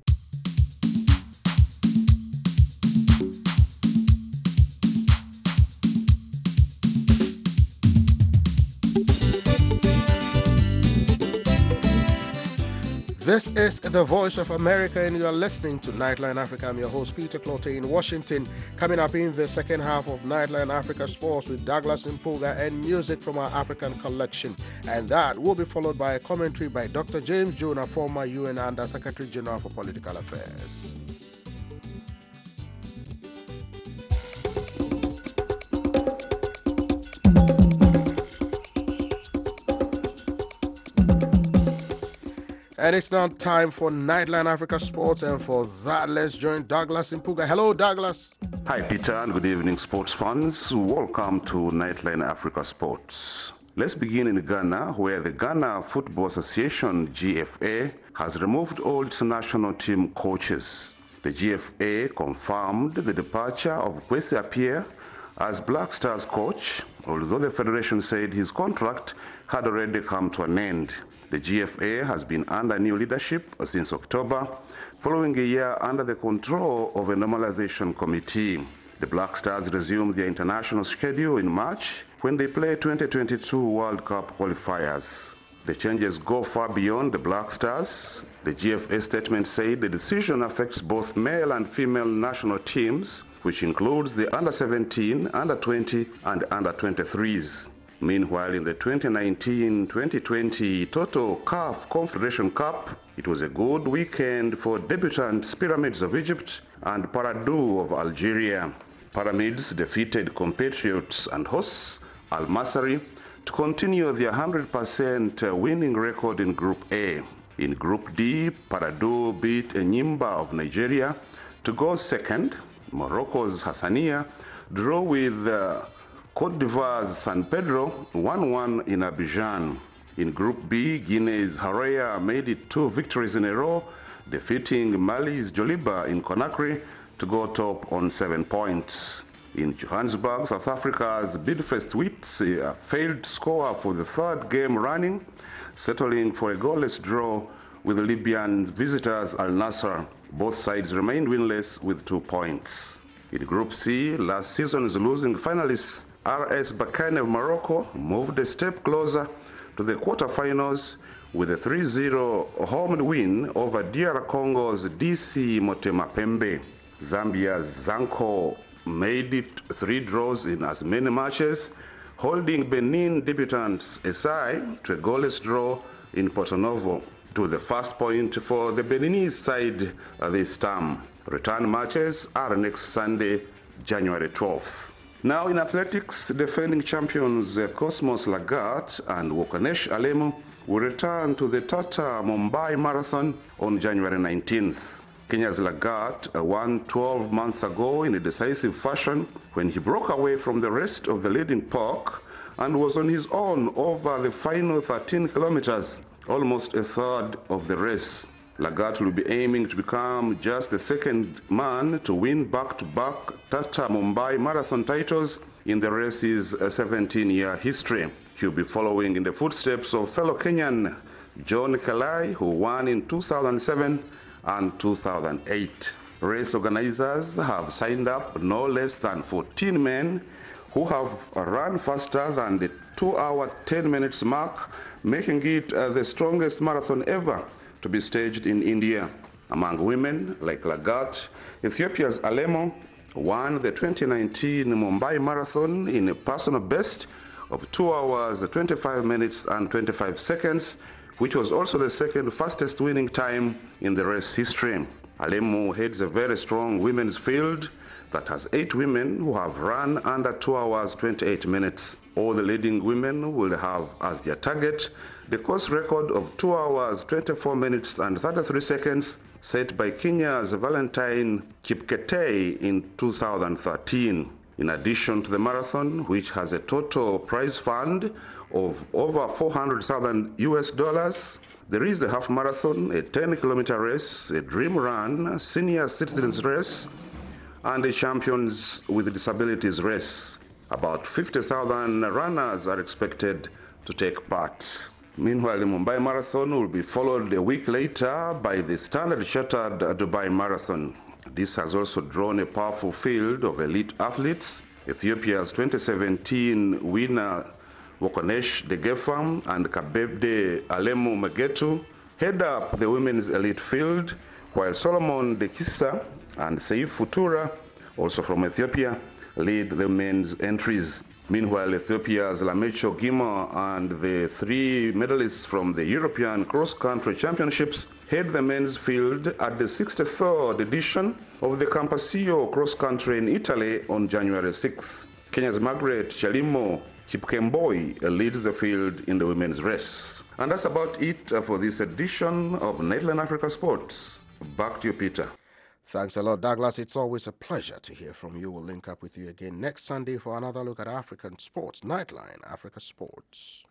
[SPEAKER 7] This is the Voice of America, and you are listening to Nightline Africa. I'm your host, Peter Clottey, in Washington. Coming up in the second half of Nightline Africa Sports with Douglas Mpuga and music from our African collection. And that will be followed by a commentary by Doctor James Jonah, former U N Under Secretary General for Political Affairs. And it's now time for Nightline Africa Sports, and for that, let's join Douglas Mpuga. Hello, Douglas.
[SPEAKER 18] Hi, Peter, and good evening, sports fans. Welcome to Nightline Africa Sports. Let's begin in Ghana, where the Ghana Football Association, G F A, has removed all its national team coaches. The G F A confirmed the departure of Kwesi Appiah as Black Stars coach, although the federation said his contract had already come to an end. The G F A has been under new leadership since October, following a year under the control of a normalization committee. The Black Stars resumed their international schedule in March when they play twenty twenty-two World Cup qualifiers. The changes go far beyond the Black Stars. The G F A statement said the decision affects both male and female national teams, which includes the under seventeen, under twenty, and under twenty-threes. Meanwhile, in the twenty nineteen twenty twenty Total C A F Confederation Cup, it was a good weekend for debutants Pyramids of Egypt and Paradou of Algeria. Pyramids defeated compatriots and hosts Al Masry to continue their one hundred percent winning record in Group A. In Group D, Paradou beat Enyimba of Nigeria to go second. Morocco's Hassania drew with uh, Cote d'Ivoire's San Pedro one one in Abidjan. In Group B, Guinea's Hareya made it two victories in a row, defeating Mali's Joliba in Conakry to go top on seven points. In Johannesburg, South Africa's Bidvest Wits uh, failed to score for the third game running, settling for a goalless draw with the Libyan visitors Al Nassr. Both sides remained winless with two points. In Group C, last season's losing finalists R S Berkane of Morocco moved a step closer to the quarterfinals with a three zero home win over D R Congo's D C Motema Pembe. Zambia's Zanko made it three draws in as many matches, holding Benin debutants aside to a goalless draw in Porto Novo, to the first point for the Beninese side this term. Return matches are next Sunday, January twelfth. Now in athletics, defending champions Cosmos Lagat and Wokonesh Alemu will return to the Tata Mumbai Marathon on January nineteenth. Kenya's Lagat won twelve months ago in a decisive fashion when he broke away from the rest of the leading pack and was on his own over the final thirteen kilometers, almost a third of the race. Lagat will be aiming to become just the second man to win back-to-back Tata Mumbai Marathon titles in the race's seventeen-year history. He'll be following in the footsteps of fellow Kenyan John Kalai, who won in two thousand seven and two thousand eight. Race organizers have signed up no less than fourteen men who have run faster than the two hour ten minutes mark, making it uh, the strongest marathon ever to be staged in India. Among women like Lagat, Ethiopia's Alemo won the twenty nineteen Mumbai Marathon in a personal best of two hours, twenty-five minutes and twenty-five seconds, which was also the second fastest winning time in the race history. Alemo heads a very strong women's field that has eight women who have run under two hours, twenty-eight minutes. All the leading women will have as their target the course record of two hours, twenty-four minutes and thirty-three seconds set by Kenya's Valentine Kipketei in two thousand thirteen. In addition to the marathon, which has a total prize fund of over four hundred thousand U S dollars, there is a half marathon, a ten kilometer race, a dream run, a senior citizens race, and a champions with disabilities race. About fifty thousand runners are expected to take part. Meanwhile, the Mumbai Marathon will be followed a week later by the Standard Chartered Dubai Marathon. This has also drawn a powerful field of elite athletes. Ethiopia's twenty seventeen winner Wokonesh Degefam and Kabebde Alemu Magetu head up the women's elite field, while Solomon Dekisa and Seif Futura, also from Ethiopia, lead the men's entries. Meanwhile, Ethiopia's Lamecho Gima and the three medalists from the European Cross-Country Championships head the men's field at the sixty-third edition of the Campasio Cross Country in Italy on January sixth. Kenya's Margaret Chalimo Chipkemboi leads the field in the women's race. And that's about it for this edition of Nightline Africa Sports. Back to you, Peter.
[SPEAKER 7] Thanks a lot, Douglas. It's always a pleasure to hear from you. We'll link up with you again next Sunday for another look at African sports. Nightline Africa Sports.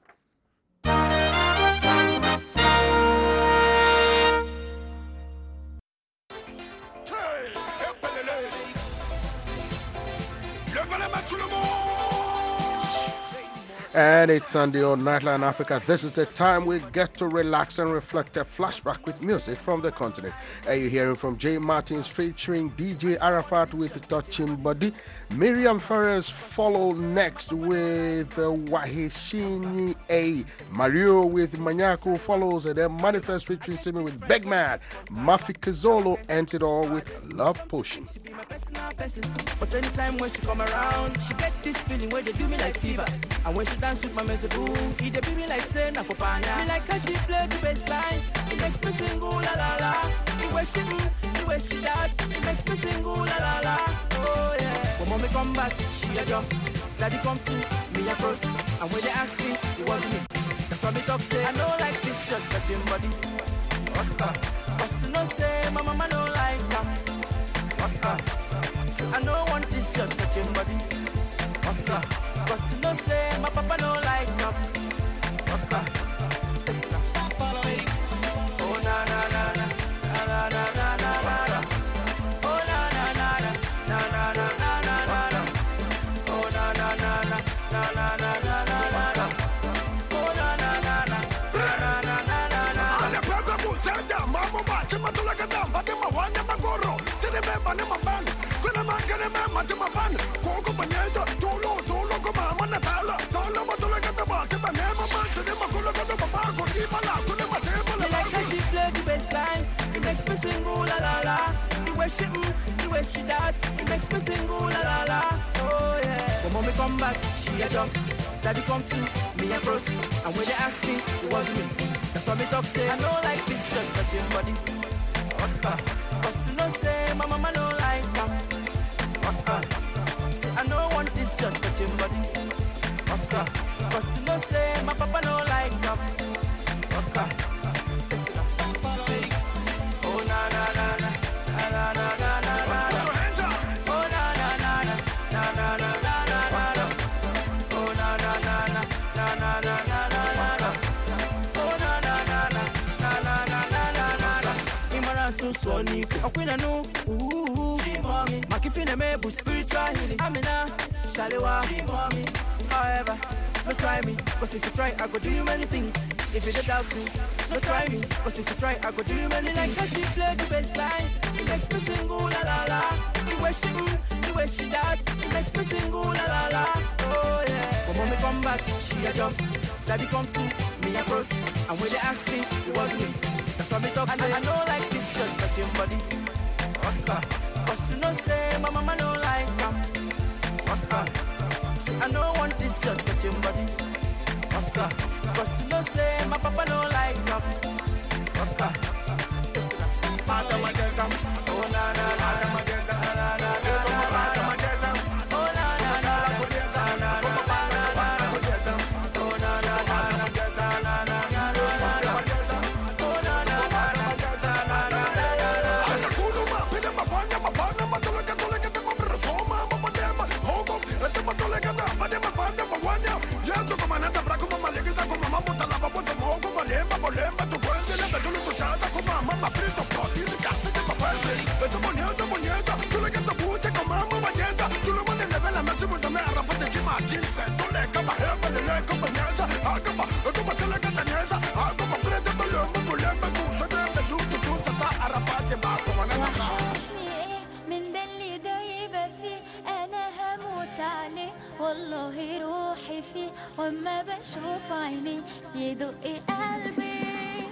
[SPEAKER 7] And it's Sunday on Nightline Africa. This is the time we get to relax and reflect, a flashback with music from the continent. Are you hearing from Jay Martins featuring D J Arafat with Touching Body? Miriam Ferrers follow next with uh, Wahishini A. Mario with Manyaku follows, and then Manifest featuring Simi with Begman. Mafi Kazolo ends it all with Love Potion.
[SPEAKER 19] But anytime when she come around, she get this feeling where they do me like fever. And when she dance with my mezeboo, he dey be me like say na for panya. Me like how she play the bass line, it makes me sing ooh la la la. The way she mm, the way she that, it makes me sing ooh la la la. Oh yeah. When mommy come back, she a jump. Daddy come to me a cross, and when they ask me, it wasn't me. That's why me talk say I know like this shirt touching body. Uh, but you know say my mama don't like them. Uh, so I don't want this shirt touching body. Uh, but you know say my papa don't like them. Uh, oh na na na na na na na na na. Oh na na na na na na na na na na. Oh na na na na na na na na na na. Oh na na na na na na na na na. Ale bebe musenda mambo bache matula kadamba de mawanya magoro. Sine beba ne mabana. Kuna mangene me mate mabana. Koko banyeto tolo tolo koma mana tala. Tolo matula kadamba ke bane mama sine makula kadamba pa ko ni bala kuna mate bala. Me like how she play the bass line. It makes me sing ooh la la la. The way she mm, the way she that, it makes me sing ooh la la la. Oh yeah. When mommy come back, she a jump. Daddy come to me a cross, and when they ask me, it wasn't me. That's why me talk say I know like this shirt touching body. Uh, but you know say my mama don't like them. Uh, say I don't want this shirt touching body. Uh, but you know say my papa don't like them. Uh, oh na na na na na na na na na. Put your hands up. Oh na na na na na na na na na. Oh na na na na na na na na na. Oh na na na na na na na na na. Imara so so ni. Okwina no. Ooh. Mommy. Makifine me bu spiritual healing. Amina. Shalewa. Mommy. However, no try me. Cause if you try, I go do you many things. If you don't doubt me, no try me. Cause if you try, I go do you many things. Like how she play the bass line, it makes me sing ooh la la la. The way she mm, the way she that, it makes me sing ooh la la la. Oh yeah. When mommy come back, she a jump. Daddy come to me a cross, and when they ask me, it wasn't me. That's why me talk say I know like this shirt touching body. Uh, but you know say my mama don't like them. Uh, so I don't want this shirt touching body. Uh, but you know say my papa don't like them. Uh, oh na na na na na na na na. Oh na na na na na na na. Oh na na na na na na na.
[SPEAKER 20] والله روحي فيه وما بشوف عيني يدق قلبي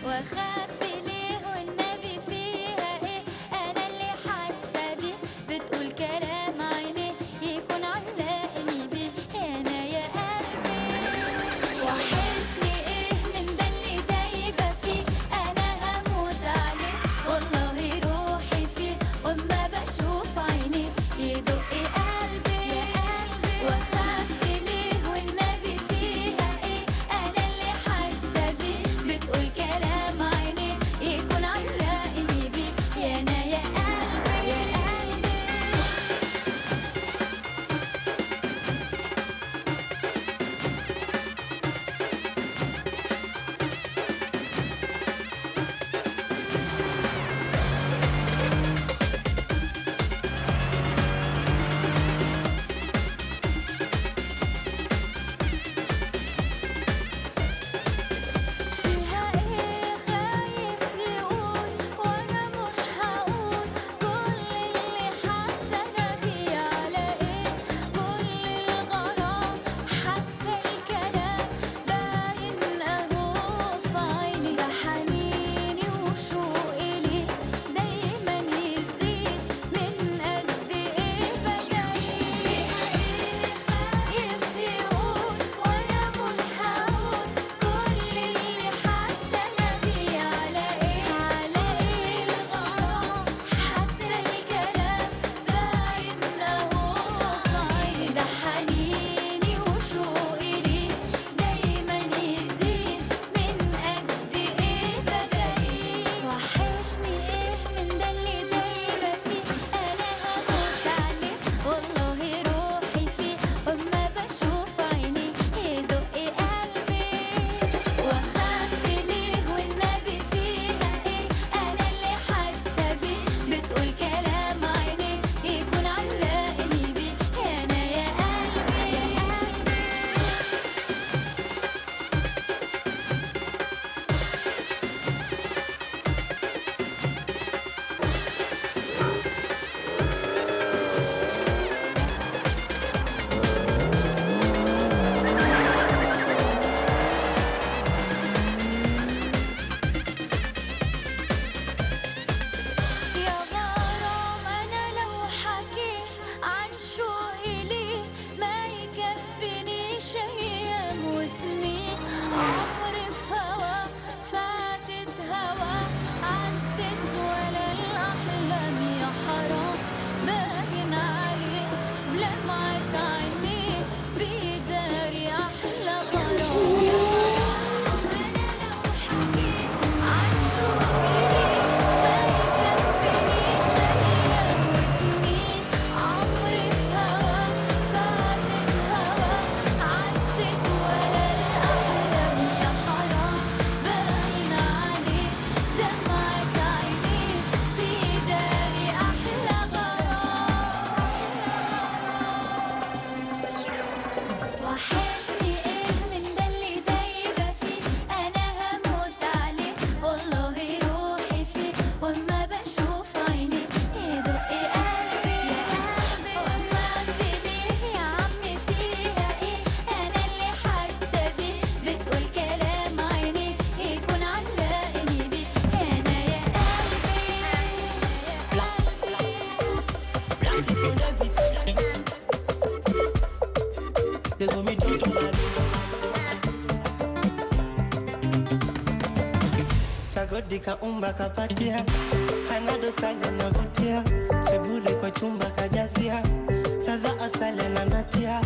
[SPEAKER 20] Sagodi kaumba kapatia, hanado sale navutia, sebule kwa chumba kajazia, ladha asale na natia,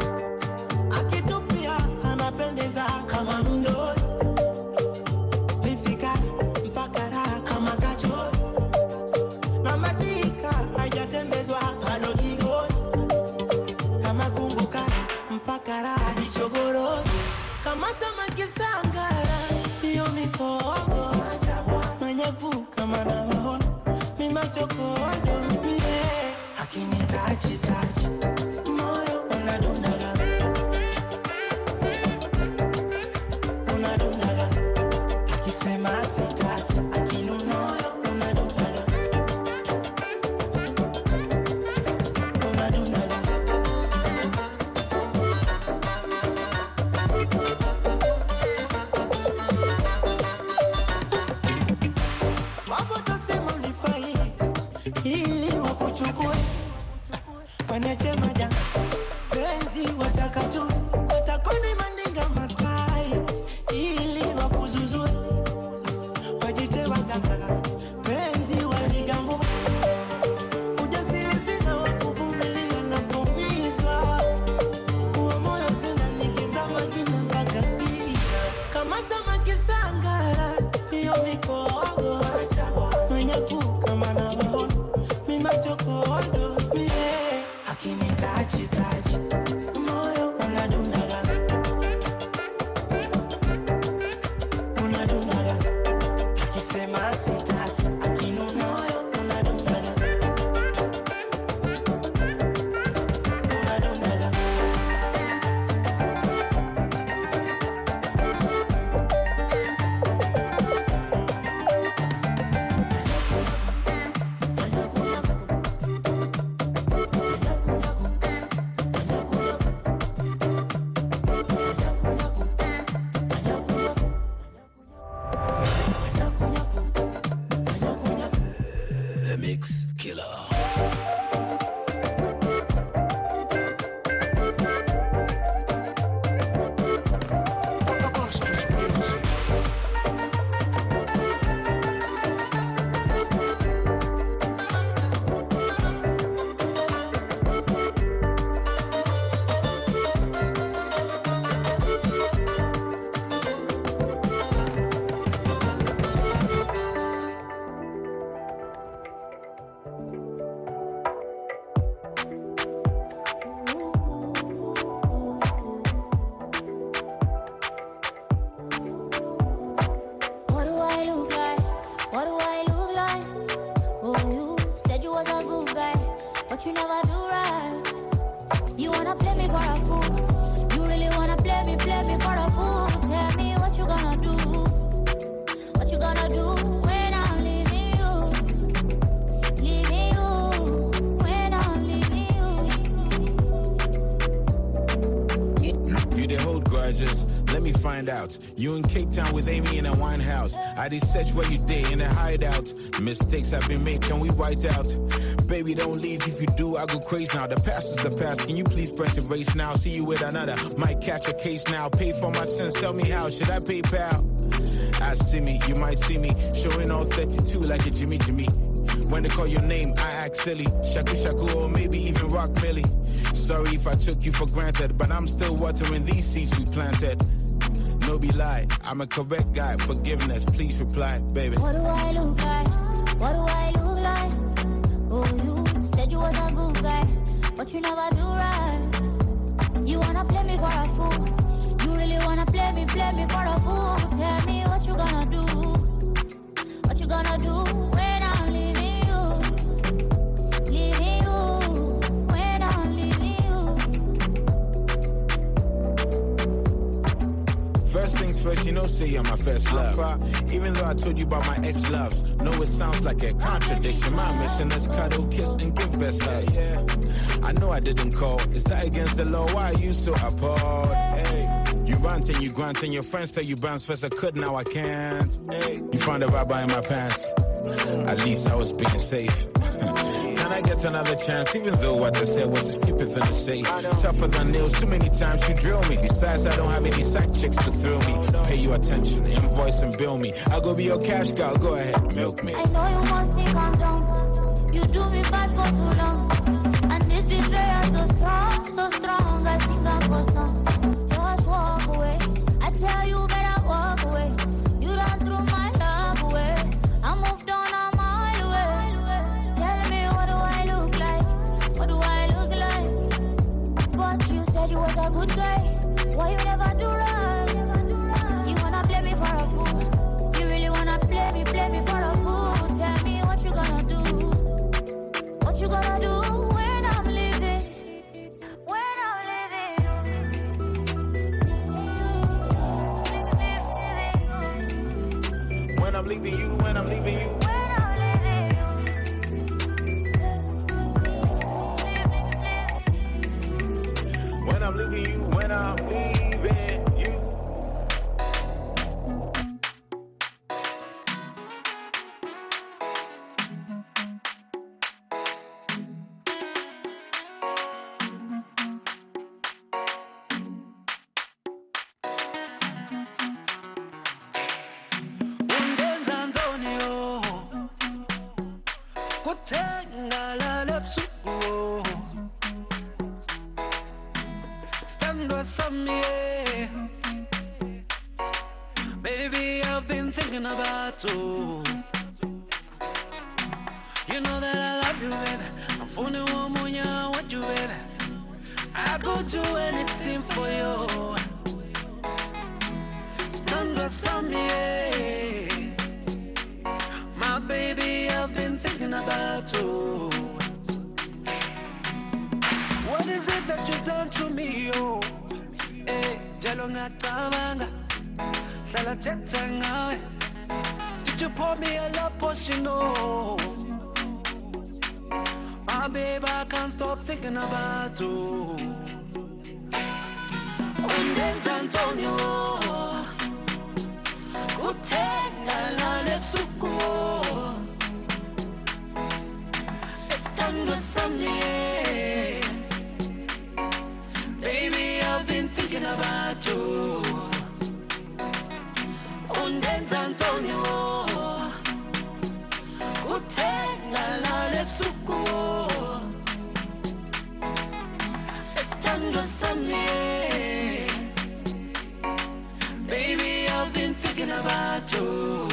[SPEAKER 20] akitupia anapendeza kama mdoi, lipsika mpaka raha kama kachoi, na madika hajatembezwa palo kigoi, kama kumbuka mpaka raha jichogoro, kama samaki sangara, hiyo mikogo manyaku kama naona mima chokodo mie hakini tachi tachi moyo unadundaga unadundaga akisema sitaki akinu moyo unadundaga unadundaga
[SPEAKER 21] wanna play me for a fool? You really wanna play me, play me for a fool? Tell me what you gonna do? What you gonna do when I'm leaving you? Leaving you, when I'm leaving you.
[SPEAKER 22] You, you did hold grudges. Let me find out. You in Cape Town with Amy in a wine house. I did search where you stay in a hideout. Mistakes have been made, can we white out? Baby, don't leave. If you do, I'll go crazy now. The past is the past. Can you please press erase now? See you with another. Might catch a case now. Pay for my sins. Tell me how. Should I pay pal? I see me. You might see me. Showing all thirty-two like a Jimmy Jimmy. When they call your name, I act silly. Shaku Shaku or maybe even Rock Millie. Sorry if I took you for granted, but I'm still watering these seeds we planted. No be lie, I'm a correct guy. Forgiveness, please reply, baby.
[SPEAKER 21] What do I look like? What do I look like? Oh, you said you was a good guy, but you never do right. You wanna play me for a fool? You really wanna play me, play me for a fool? Tell me what you gonna do? What you gonna do when I'm leaving you? Leaving you, when I'm leaving you.
[SPEAKER 22] First things first, you know, say you're my first love. Even though I told you about my ex-loves. No, it sounds like a contradiction. My mission is cuddle, kiss, and give best love. I know I didn't call. Is that against the law? Why are you so appalled? You rant and you grunt and your friends tell you bounce first. I could, now I can't. You found a rubber in my pants. At least I was being safe. Can I get another chance? Even though what I said was stupid than to say. Tougher than nails, too many times you drill me. Besides, I don't have any side chicks to thrill me. Pay you attention, invoice and bill me. I'll go be your cash girl, go ahead, milk me.
[SPEAKER 21] I know you must think I'm dumb. You do me bad for too long. And this betrayal so strong, so strong. I think I'm for some. Just walk away. I tell you better walk away. You done threw my love away. I moved on a mile away. Tell me what do I look like? What do I look like? But you said you was a good guy. Why you never do right? You wanna play me for a fool? You really wanna play me, play me for a fool? Tell me what you gonna do? What you gonna do when I'm leaving? When I'm leaving?
[SPEAKER 22] When I'm leaving you, when I'm leaving you. When I'm leaving you, when I'm leaving you.
[SPEAKER 20] Undenza Antonio kuthenga lale busuku stand sami baby I've been thinking about you. You know that I love you, baby. I'm phoning one more, I want you, baby. I go do anything for you. Stand sami my baby, I've been thinking about you. What is it that you done to me, oh? Eh, jalo ngacabanga, hlala thetha ngawe. Did you pour me a love potion, oh? My baby, I can't stop thinking about you. Undenza Antonio kuthenga lale busuku esithandwa sami. Baby, I've been thinking about you. Undenza Antonio kuthenga lale busuku esithandwa sami. Baby, I've been thinking about you.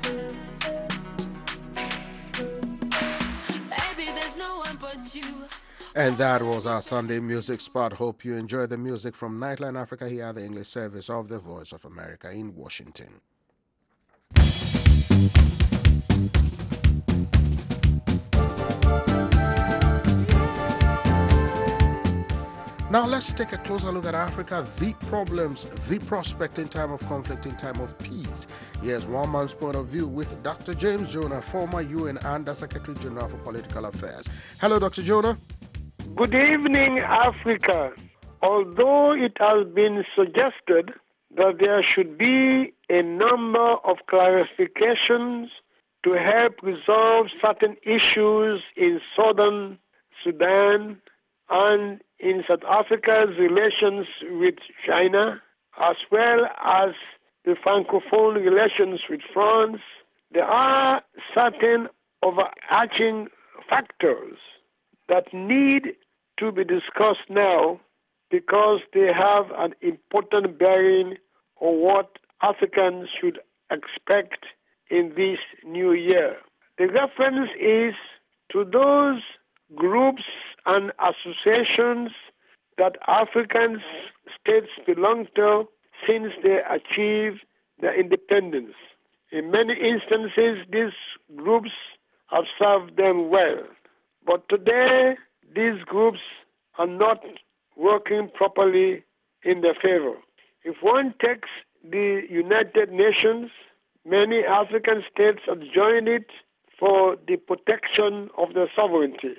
[SPEAKER 21] Baby, there's no one but you.
[SPEAKER 7] And that was our Sunday music spot. Hope you enjoy the music from Nightline Africa here at the English service of the Voice of America in Washington. Now let's take a closer look at Africa, the problems, the prospect in time of conflict, in time of peace. Here's one man's point of view with Doctor James Jonah, former U N Under Secretary General for Political Affairs. Hello, Doctor Jonah.
[SPEAKER 2] Good evening, Africa. Although it has been suggested that there should be a number of clarifications to help resolve certain issues in southern Sudan and in South Africa's relations with China, as well as the Francophone relations with France, there are certain overarching factors that need to be discussed now because they have an important bearing on what Africans should expect in this new year. The reference is to those groups and associations that African states belong to since they achieved their independence. In many instances, these groups have served them well. But today, these groups are not working properly in their favor. If one takes the United Nations, many African states have joined it for the protection of their sovereignty.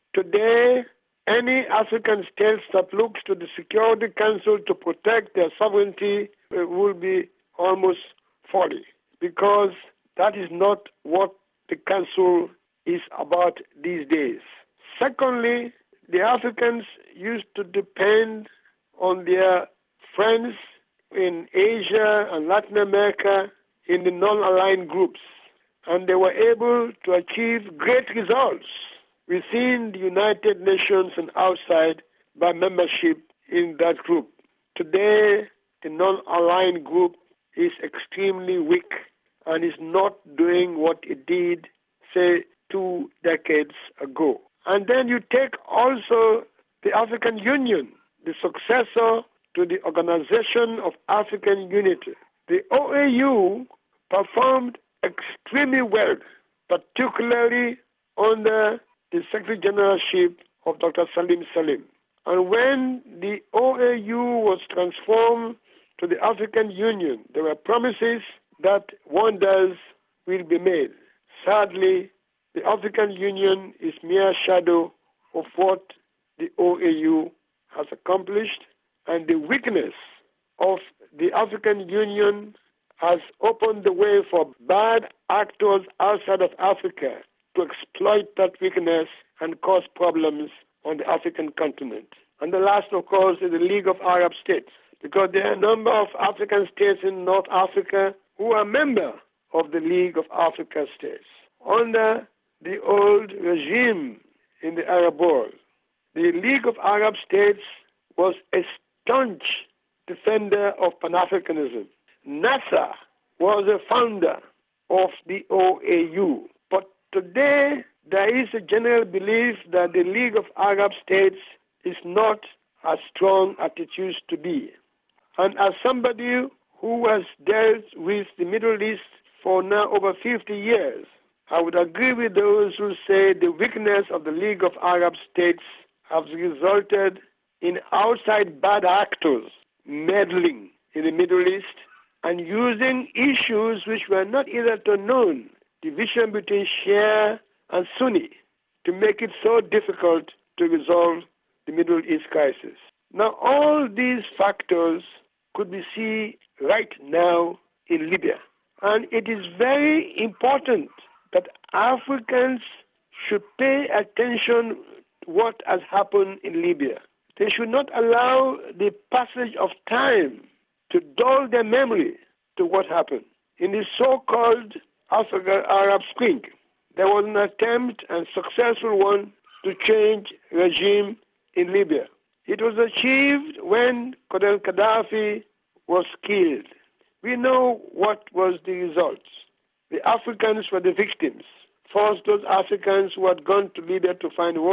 [SPEAKER 2] Today, any African states that looks to the Security Council to protect their sovereignty uh, will be almost folly, because that is not what the Council is about these days. Secondly, the Africans used to depend on their friends in Asia and Latin America in the non-aligned groups, and they were able to achieve great results within the United Nations and outside by membership in that group. Today, the non-aligned group is extremely weak and is not doing what it did, say, two decades ago. And then you take also the African Union, the successor to the Organization of African Unity. The O A U performed extremely well, particularly under the Secretary Generalship of Doctor Salim Salim. And when the O A U was transformed to the African Union, there were promises that wonders will be made. Sadly, the African Union is mere shadow of what the O A U has accomplished, and the weakness of the African Union has opened the way for bad actors outside of Africa to exploit that weakness and cause problems on the African continent. And the last, of course, is the League of Arab States, because there are a number of African states in North Africa who are members of the League of African States. Under the old regime in the Arab world, the League of Arab States was a staunch defender of Pan-Africanism. Nasser was a founder of the O A U. But today, there is a general belief that the League of Arab States is not as strong as it used to be. And as somebody who has dealt with the Middle East for now over fifty years, I would agree with those who say the weakness of the League of Arab States has resulted in outside bad actors meddling in the Middle East and using issues which were not hitherto known, division between Shia and Sunni, to make it so difficult to resolve the Middle East crisis. Now, all these factors could be seen right now in Libya. And it is very important that Africans should pay attention to what has happened in Libya. They should not allow the passage of time to dull their memory to what happened. In the so-called African Arab Spring, there was an attempt, and successful one, to change regime in Libya. It was achieved when Colonel Gaddafi was killed. We know what was the results. The Africans were the victims. First, those Africans who had gone to Libya to find work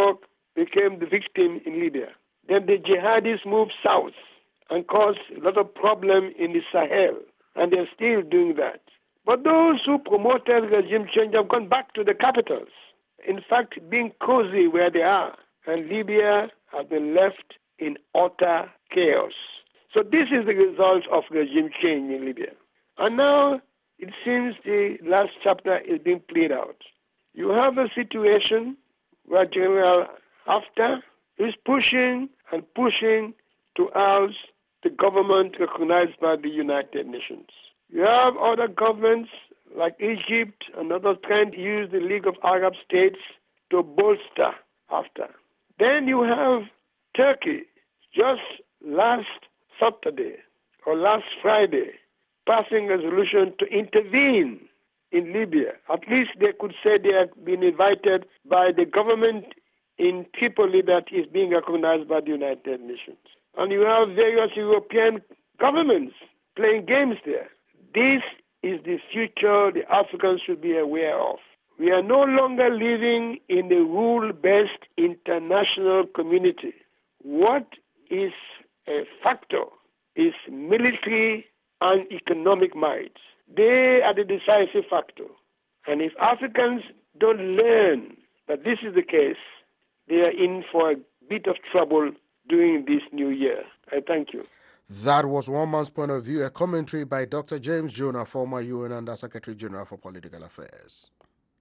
[SPEAKER 2] became the victim in Libya. Then the jihadis moved south and caused a lot of problem in the Sahel, and they're still doing that. But those who promoted regime change have gone back to the capitals, in fact, being cozy where they are, and Libya has been left in utter chaos. So this is the result of regime change in Libya. And now it seems the last chapter is being played out. You have a situation where General Haftar is pushing and pushing to oust the government recognized by the United Nations. You have other governments like Egypt and others trying to use the League of Arab States to bolster Haftar. Then you have Turkey just last Saturday or last Friday passing a resolution to intervene in Libya. At least they could say they have been invited by the government in Tripoli that is being recognized by the United Nations. And you have various European governments playing games there. This is the future the Africans should be aware of. We are no longer living in a rule-based international community. What is a factor is military and economic might. They are the decisive factor. And if Africans don't learn that this is the case, they are in for a bit of trouble during this new year. I thank you.
[SPEAKER 7] That was one man's point of view, a commentary by Doctor James Jonah, former U N Under Secretary General for Political Affairs.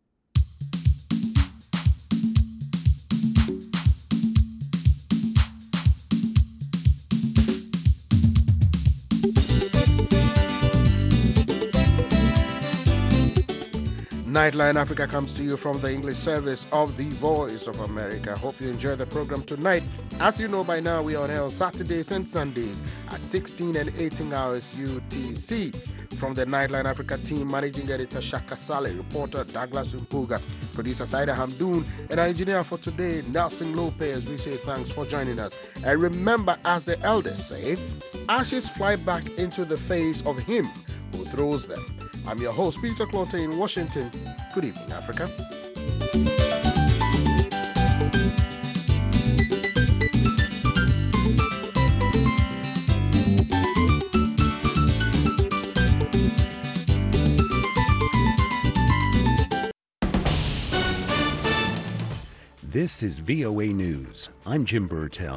[SPEAKER 7] Nightline Africa comes to you from the English service of the Voice of America. Hope you enjoy the program tonight. As you know by now, we are on air on Saturdays and Sundays at sixteen and eighteen hours U T C. From the Nightline Africa team, Managing Editor Shaka Saleh, reporter Douglas Mpuga, producer Saida Hamdoon, and our engineer for today, Nelson Lopez, we say thanks for joining us. And remember, as the elders say, ashes fly back into the face of him who throws them. I'm your host, Peter Clote in Washington. Good evening, Africa.
[SPEAKER 1] This is V O A News. I'm Jim Burtell.